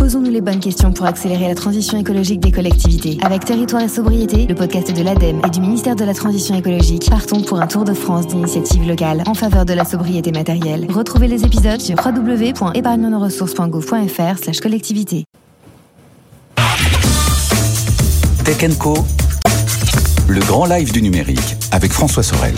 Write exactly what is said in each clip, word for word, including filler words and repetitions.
Posons-nous les bonnes questions pour accélérer la transition écologique des collectivités. Avec Territoire et Sobriété, le podcast de l'ADEME et du ministère de la Transition écologique, partons pour un tour de France d'initiatives locales en faveur de la sobriété matérielle. Retrouvez les épisodes sur w w w point épargne nos ressources point gouv point f r slash collectivité. Tech and Co, le grand live du numérique avec François Sorel.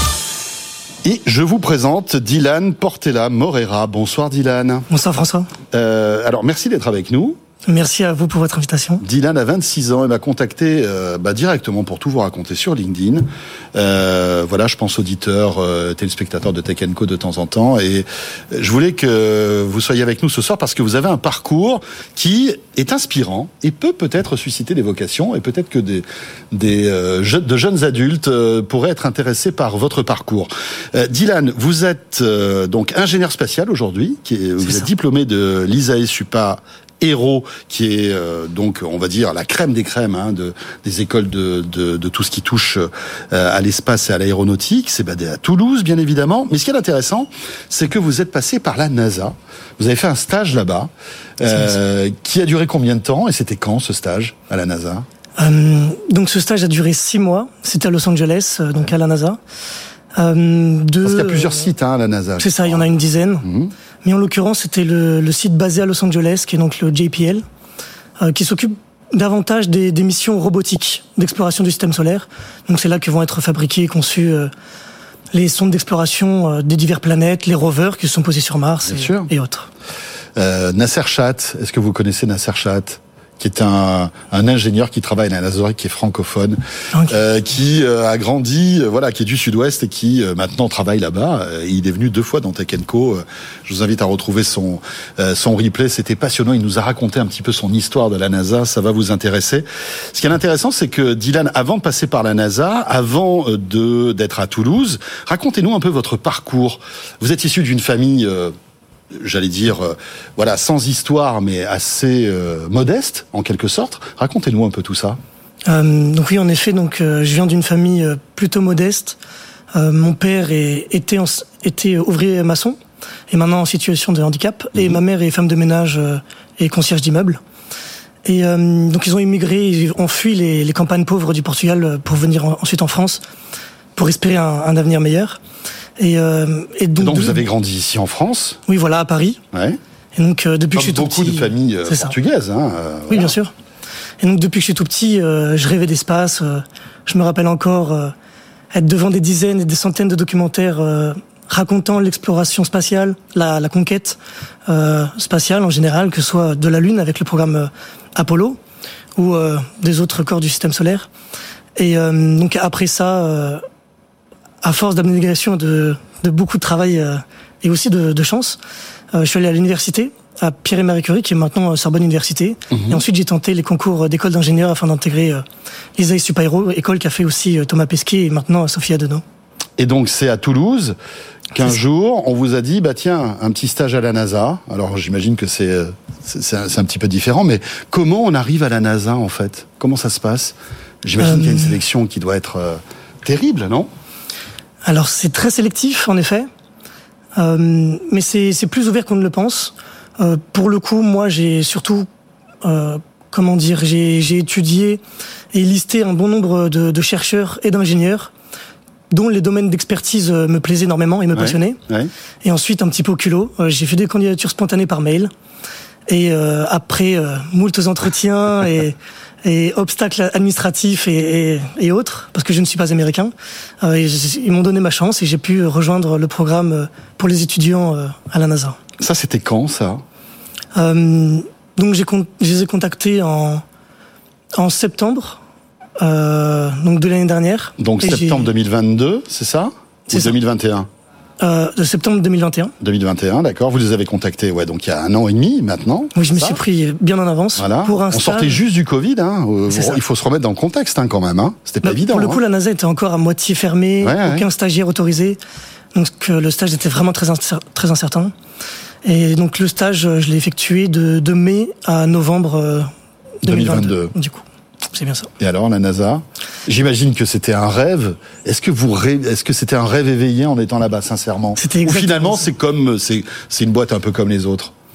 Et je vous présente Dylan Portela Morera. Bonsoir Dylan. Bonsoir François. Euh, alors merci d'être avec nous. Merci à vous pour votre invitation. Dylan a vingt-six ans et m'a contacté euh, bah, directement pour tout vous raconter sur LinkedIn. Euh, voilà, je pense auditeur, euh, téléspectateur de Tech and Co de temps en temps. Et je voulais que vous soyez avec nous ce soir parce que vous avez un parcours qui est inspirant et peut peut-être susciter des vocations et peut-être que des, des euh, jeunes, de jeunes adultes euh, pourraient être intéressés par votre parcours. Euh, Dylan, vous êtes euh, donc ingénieur spatial aujourd'hui, qui est, vous êtes diplômé de l'I S A E Supa Aéro, qui est euh, donc, on va dire, la crème des crèmes hein, de, des écoles de, de, de tout ce qui touche euh, à l'espace et à l'aéronautique. C'est basé à Toulouse, bien évidemment. Mais ce qui est intéressant, c'est que vous êtes passé par la NASA. Vous avez fait un stage là-bas, euh, qui a duré combien de temps? Et c'était quand, ce stage, à la NASA? euh, Donc, ce stage a duré six mois. C'était à Los Angeles, euh, donc à la NASA. Euh, de... Parce qu'il y a plusieurs sites hein, à la NASA. C'est ça, il y en a une dizaine. Mmh. Mais en l'occurrence, c'était le, le site basé à Los Angeles, qui est donc le J P L, euh, qui s'occupe davantage des, des missions robotiques d'exploration du système solaire. Donc c'est là que vont être fabriqués et conçus euh, les sondes d'exploration euh, des diverses planètes, les rovers qui sont posés sur Mars et, et autres. Euh, Nasser Chat, est-ce que vous connaissez Nasser Chat ? Qui est un, un ingénieur qui travaille à la NASA, qui est francophone, okay. euh, qui euh, a grandi, euh, voilà, qui est du Sud-Ouest et qui euh, maintenant travaille là-bas. Euh, il est venu deux fois dans Tech and Co. Euh, je vous invite à retrouver son euh, son replay. C'était passionnant. Il nous a raconté un petit peu son histoire de la NASA. Ça va vous intéresser. Ce qui est intéressant, c'est que Dylan, avant de passer par la NASA, avant de d'être à Toulouse, racontez-nous un peu votre parcours. Vous êtes issu d'une famille. Euh, j'allais dire, euh, voilà, sans histoire, mais assez euh, modeste, en quelque sorte. Racontez-nous un peu tout ça. Euh, donc oui, en effet, donc euh, je viens d'une famille euh, plutôt modeste. Euh, mon père est, était, en, était ouvrier maçon, et maintenant en situation de handicap, mmh. et ma mère est femme de ménage euh, et concierge d'immeuble. Et euh, donc ils ont immigré, ils ont fui les, les campagnes pauvres du Portugal pour venir en, ensuite en France, pour espérer un, un avenir meilleur. Et, euh, et donc, donc de... vous avez grandi ici en France? Oui, voilà, à Paris. Ouais. Et donc euh, depuis Comme que je suis tout beaucoup petit, de familles euh, portugaises. Hein, euh, oui, voilà. bien sûr. Et donc depuis que je suis tout petit, euh, je rêvais d'espace. Euh, je me rappelle encore euh, être devant des dizaines et des centaines de documentaires euh, racontant l'exploration spatiale, la, la conquête euh, spatiale en général, que ce soit de la Lune avec le programme euh, Apollo ou euh, des autres corps du système solaire. Et euh, donc après ça. Euh, À force d'abnégation, de, de beaucoup de travail euh, et aussi de, de chance, euh, je suis allé à l'université, à Pierre et Marie Curie, qui est maintenant euh, Sorbonne Université. Mmh. Et ensuite, j'ai tenté les concours d'école d'ingénieur afin d'intégrer euh, l'I S A E Supa Aéro, école qu'a fait aussi euh, Thomas Pesquet et maintenant euh, Sophia Deneau. Et donc, c'est à Toulouse qu'un jour, on vous a dit, bah tiens, un petit stage à la NASA. Alors, j'imagine que c'est, c'est, c'est, un, c'est un petit peu différent, mais comment on arrive à la NASA, en fait? Comment ça se passe? J'imagine euh... qu'il y a une sélection qui doit être euh, terrible, non? Alors c'est très sélectif en effet, euh, mais c'est, c'est plus ouvert qu'on ne le pense. Euh, pour le coup, moi j'ai surtout, euh, comment dire, j'ai, j'ai étudié et listé un bon nombre de, de chercheurs et d'ingénieurs dont les domaines d'expertise me plaisaient énormément et me ouais, passionnaient. Ouais. Et ensuite un petit peu au culot, euh, j'ai fait des candidatures spontanées par mail. Et euh, après euh, moultes entretiens et, et obstacles administratifs et, et, et autres, parce que je ne suis pas américain, euh, ils m'ont donné ma chance et j'ai pu rejoindre le programme pour les étudiants euh, à la NASA. Ça, c'était quand, ça euh, Donc, j'ai, je les ai contactés en, en septembre euh, donc de l'année dernière. Donc, et septembre deux mille vingt-deux, c'est ça? C'est Ou deux mille vingt et un? Euh, de septembre deux mille vingt et un. deux mille vingt et un, d'accord. Vous les avez contactés, ouais, donc il y a un an et demi maintenant. Oui, je me ça suis pris bien en avance. Voilà. Pour un On stage. sortait juste du Covid, hein. Euh, C'est ça. Il faut se remettre dans le contexte, hein, quand même, hein. C'était pas bah, évident. Pour le coup, hein. la NASA était encore à moitié fermée, ouais, aucun ouais. stagiaire autorisé. Donc, le stage était vraiment très, incer- très incertain. Et donc, le stage, je l'ai effectué de, de mai à novembre deux mille vingt-deux. deux mille vingt-deux. Du coup. C'est bien ça. Et alors, la NASA? J'imagine que c'était un rêve. Est-ce que vous rêve... Est-ce que c'était un rêve éveillé en étant là-bas, sincèrement? C'était exactement. Ou finalement, ça. c'est comme, c'est, c'est une boîte un peu comme les autres?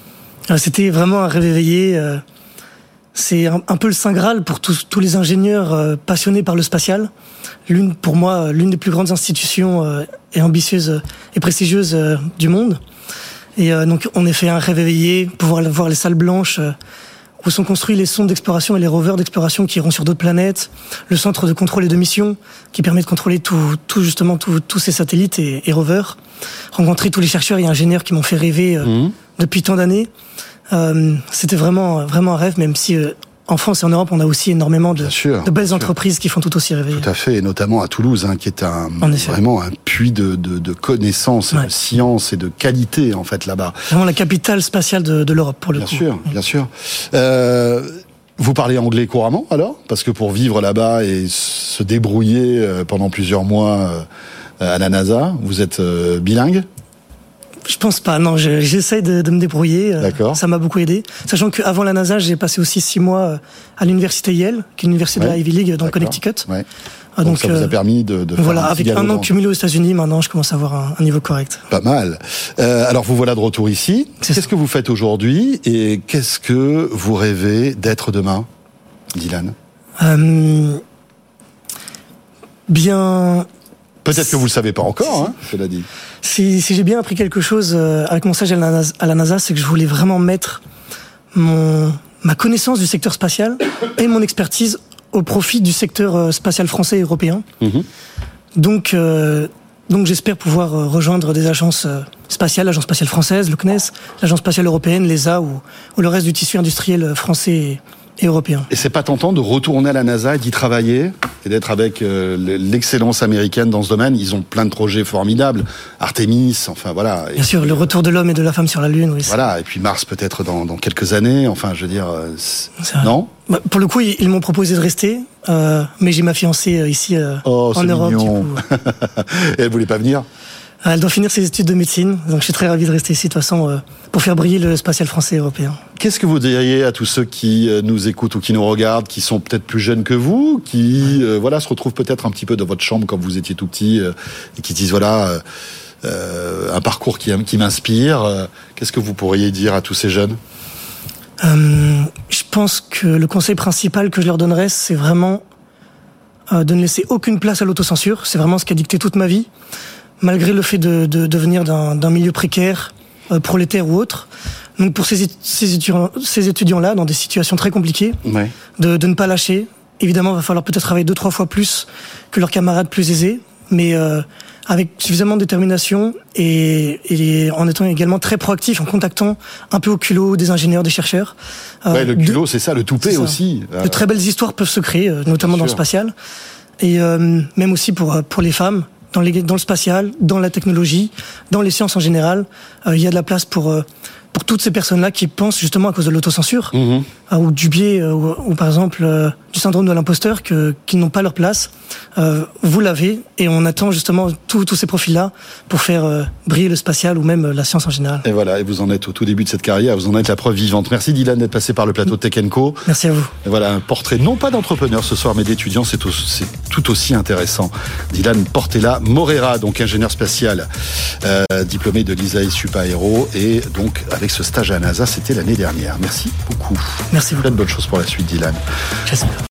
C'était vraiment un rêve éveillé. C'est un, un peu le saint graal pour tous, tous les ingénieurs passionnés par le spatial. L'une, pour moi, l'une des plus grandes institutions et ambitieuses et prestigieuses du monde. Et donc, on a fait un rêve éveillé, pouvoir voir les salles blanches où sont construits les sondes d'exploration et les rovers d'exploration qui iront sur d'autres planètes, le centre de contrôle et de mission qui permet de contrôler tout, tout justement tous tout ces satellites et, et rovers, rencontrer tous les chercheurs et ingénieurs qui m'ont fait rêver euh, mmh. depuis tant d'années. Euh, c'était vraiment vraiment un rêve, même si euh, en France et en Europe, on a aussi énormément de, sûr, de belles entreprises qui font tout aussi rêver. Tout à fait, et notamment à Toulouse, hein, qui est un vraiment un puits de, de, de connaissances, ouais. de science et de qualité en fait là-bas. Vraiment la capitale spatiale de, de l'Europe pour le bien coup. Bien sûr, bien sûr. Euh, vous parlez anglais couramment alors ? Parce que pour vivre là-bas et se débrouiller pendant plusieurs mois à la NASA, vous êtes bilingue ? Je pense pas, non, je, j'essaye de, de me débrouiller. D'accord. Ça m'a beaucoup aidé. Sachant qu'avant la NASA, j'ai passé aussi six mois à l'université Yale, qui est une université ouais. de la Ivy League dans le Connecticut. Ouais. Donc, donc ça vous a permis de, de voilà, faire un avec un an cumulé aux États-Unis, maintenant je commence à avoir un, un niveau correct. Pas mal. Euh, alors vous voilà de retour ici. C'est qu'est-ce ça. que vous faites aujourd'hui et qu'est-ce que vous rêvez d'être demain, Dylan ? euh, Bien... Peut-être que vous le savez pas encore, hein, je l'ai dit. Si, si j'ai bien appris quelque chose euh, avec mon stage à la NASA, à la NASA, c'est que je voulais vraiment mettre mon, ma connaissance du secteur spatial et mon expertise au profit du secteur euh, spatial français et européen. Mm-hmm. Donc, euh, donc j'espère pouvoir euh, rejoindre des agences euh, spatiales, l'agence spatiale française, le C N E S, l'agence spatiale européenne, l'E S A ou, ou le reste du tissu industriel français et, et européen. Et c'est pas tentant de retourner à la NASA et d'y travailler et d'être avec euh, l'excellence américaine dans ce domaine. Ils ont plein de projets formidables, Artemis, enfin voilà. Bien sûr, le retour de l'homme et de la femme sur la Lune, oui. Voilà, et puis Mars peut-être dans, dans quelques années. Enfin, je veux dire, non. Bah, pour le coup, ils, ils m'ont proposé de rester, euh, mais j'ai ma fiancée euh, ici euh, oh, en Europe. Du coup. Et elle voulait pas venir. Elle doit finir ses études de médecine, donc je suis très ravi de rester ici de toute façon euh, pour faire briller le spatial français et européen. Qu'est-ce que vous diriez à tous ceux qui nous écoutent ou qui nous regardent, qui sont peut-être plus jeunes que vous, qui euh, voilà se retrouvent peut-être un petit peu dans votre chambre quand vous étiez tout petit euh, et qui disent voilà euh, un parcours qui, qui m'inspire. Euh, qu'est-ce que vous pourriez dire à tous ces jeunes ? euh, Je pense que le conseil principal que je leur donnerais, c'est vraiment euh, de ne laisser aucune place à l'autocensure. C'est vraiment ce qui a dicté toute ma vie. Malgré le fait de, de, de venir d'un, d'un milieu précaire, euh, prolétaire ou autre. Donc pour ces, ces, étudiants, ces étudiants-là, dans des situations très compliquées, ouais. de, de ne pas lâcher. Évidemment, il va falloir peut-être travailler deux, trois fois plus que leurs camarades plus aisés, mais euh, avec suffisamment de détermination et, et en étant également très proactif, en contactant un peu au culot des ingénieurs, des chercheurs. Euh, ouais, le culot, de, c'est ça, le toupet aussi. De très belles histoires peuvent se créer, notamment dans le spatial. Et euh, même aussi pour, pour les femmes. Dans, les, dans le spatial, dans la technologie, dans les sciences en général, euh, il y a de la place pour euh, pour toutes ces personnes-là qui pensent justement à cause de l'autocensure mmh. euh, ou du biais euh, ou, ou par exemple euh, du syndrome de l'imposteur que qu'ils n'ont pas leur place. Euh, vous l'avez et on attend justement tous tous ces profils-là pour faire euh, briller le spatial ou même euh, la science en général. Et voilà, et vous en êtes au tout début de cette carrière, vous en êtes la preuve vivante. Merci Dylan d'être passé par le plateau de Tech and Co. Merci à vous. Et voilà un portrait non pas d'entrepreneur ce soir mais d'étudiant, c'est, au, c'est tout aussi intéressant. Dylan Portela Morera, donc ingénieur spatial, euh, diplômé de l'I S A E Supa Aero et donc avec ce stage à NASA, c'était l'année dernière. Merci beaucoup. Merci beaucoup. Plein de bonnes choses pour la suite, Dylan. J'espère.